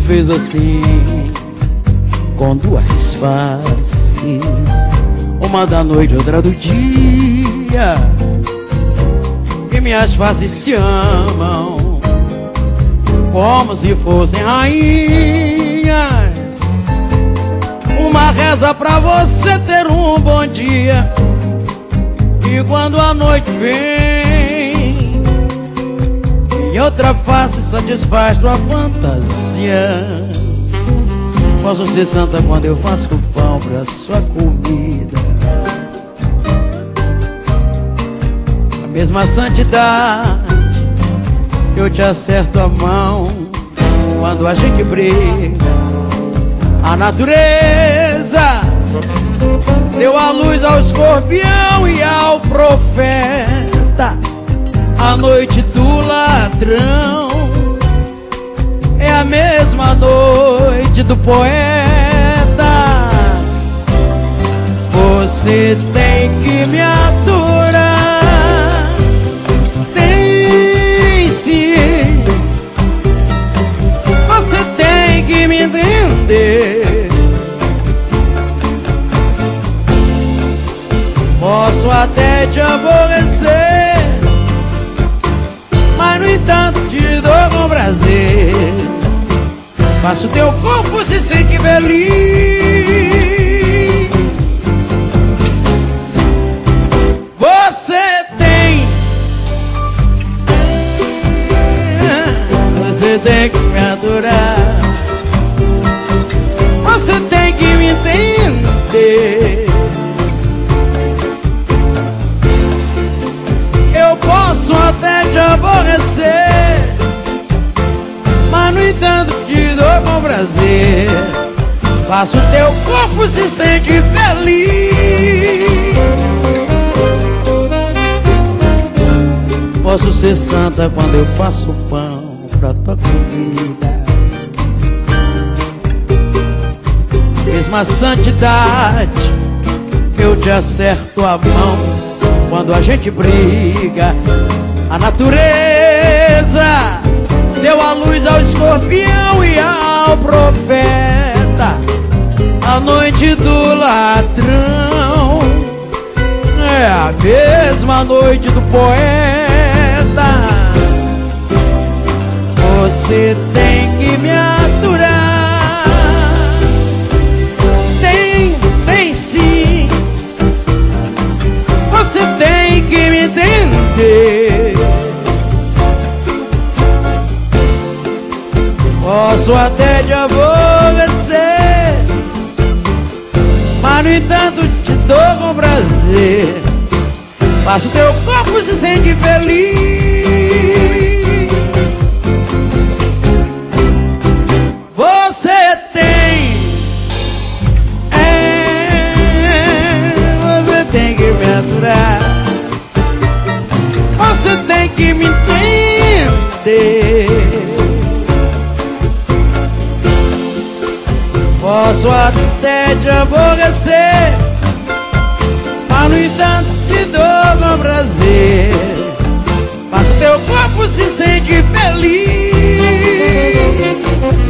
fez assim, com duas faces, uma da noite, outra do dia, e minhas faces se amam como se fossem rainhas. Uma reza pra você ter um bom dia, e quando a noite vem, em outra face satisfaz tua fantasia. Posso ser santa quando eu faço o pão pra sua comida, a mesma santidade eu te acerto a mão quando a gente briga. A natureza deu a luz ao escorpião e ao profeta. A noite do ladrão é a mesma noite do poeta. Você tem que me aturar, tem sim. Você tem que me entender. Posso até te aborrecer, mas no entanto te dou com prazer. Faço teu corpo se sentir feliz. Você tem que me adorar, você tem que me entender. Eu posso até te aborrecer, mas no entanto te dou com prazer. Faço teu corpo se sentir feliz. Posso ser santa quando eu faço pão pra tua comida, mesma santidade eu te acerto a mão quando a gente briga. A natureza deu a luz ao escorpião e ao profeta. A noite do ladrão é a mesma noite do poeta. Você tem que me aturar, tem sim. Você tem que me entender. Posso até te aborrecer, mas no entanto te dou com prazer. Faço teu corpo se sentir feliz. Você tem que me aturar, você tem que me entender. Posso até te aborrecer, mas no entanto te dou com prazer. Faço teu corpo se sentir feliz.